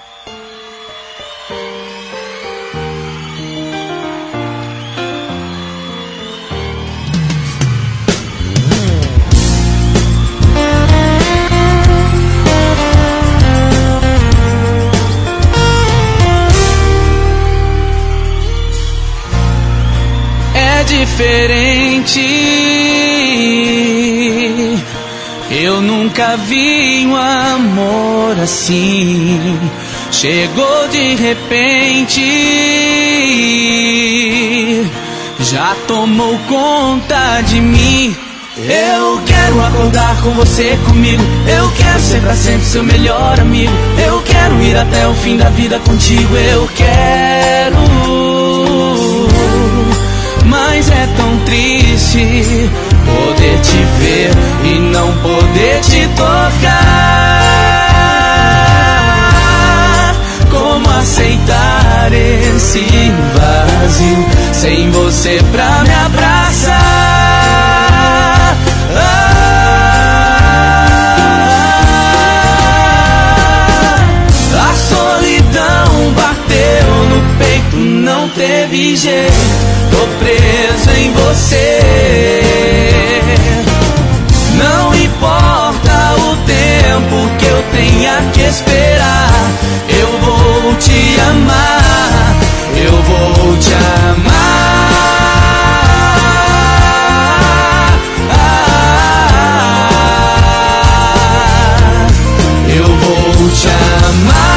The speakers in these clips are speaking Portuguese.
Diferente, eu nunca vi um amor assim. Chegou de repente, já tomou conta de mim. Eu quero acordar com você comigo, eu quero ser pra sempre seu melhor amigo, eu quero ir até o fim da vida contigo, eu quero. Mas é tão triste poder te ver e não poder te tocar. Como aceitar esse vazio sem você pra me abraçar? A solidão bateu no peito, não teve jeito. Tô preso em você. Não importa o tempo que eu tenha que esperar, eu vou te amar, eu vou te amar. Eu vou te amar.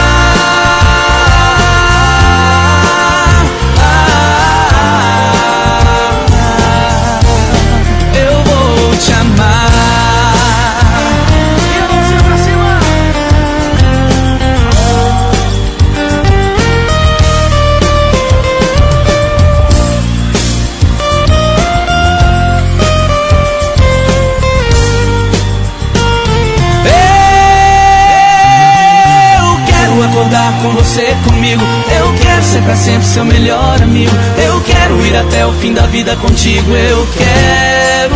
Com você comigo, eu quero ser pra sempre seu melhor amigo, eu quero ir até o fim da vida contigo, eu quero.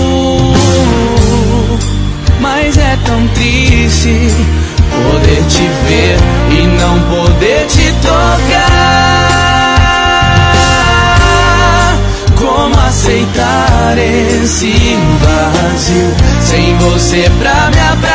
Mas é tão triste poder te ver e não poder te tocar. Como aceitar esse vazio sem você pra me abraçar?